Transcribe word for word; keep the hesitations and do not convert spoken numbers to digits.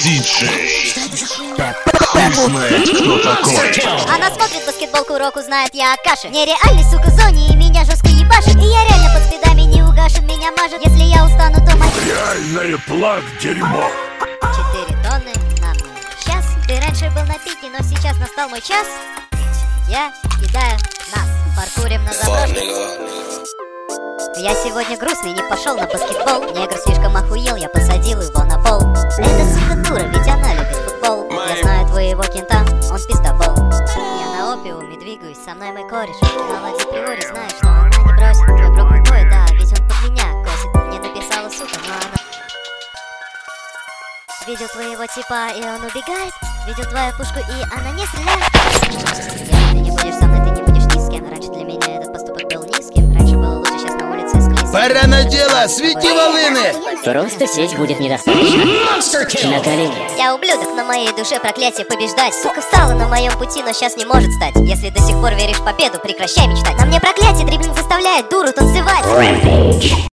диджей. Ты знаешь, кто такой. Она смотрит баскетболку, Року знает я Акаши. Нереальный, сука, зоне и меня жестко ебашит. И я реально под спидами не угашен, меня мажет. Если я устану, то мать. Реальное плаг дерьмо. Четыре тонны на мой час. Ты раньше был на пике, но сейчас настал мой час. Я кидаю нас, паркурим на заброшке. Я сегодня грустный, не пошел на баскетбол. Негр слишком охуел, я посадил его на пол. Это сука дура, ведь она любит футбол. Я знаю твоего кента, он пиздобол. Я на опиуме двигаюсь, со мной мой кореш. Молодец априори, знаешь, что она не бросит. Твой бро крутой, да, ведь он под меня косит. Мне написала сука, но она... Видел твоего типа, и он убегает. Видел твою пушку, и она не стреляет. Если ты не будешь со мной, ты не будешь ни с кем. Раньше для меня этот поступок был низким. Раньше было лучше, сейчас на улице склизко. Пора на дело, свети волыны! Просто сесть будет недостаточно. На колени. Я ублюдок, на моей душе проклятие побеждать. Сука встала на моем пути, но сейчас не может стать. Если до сих пор веришь в победу, прекращай мечтать. На мне проклятие, дриблинг заставляет дуру танцевать. Rampage.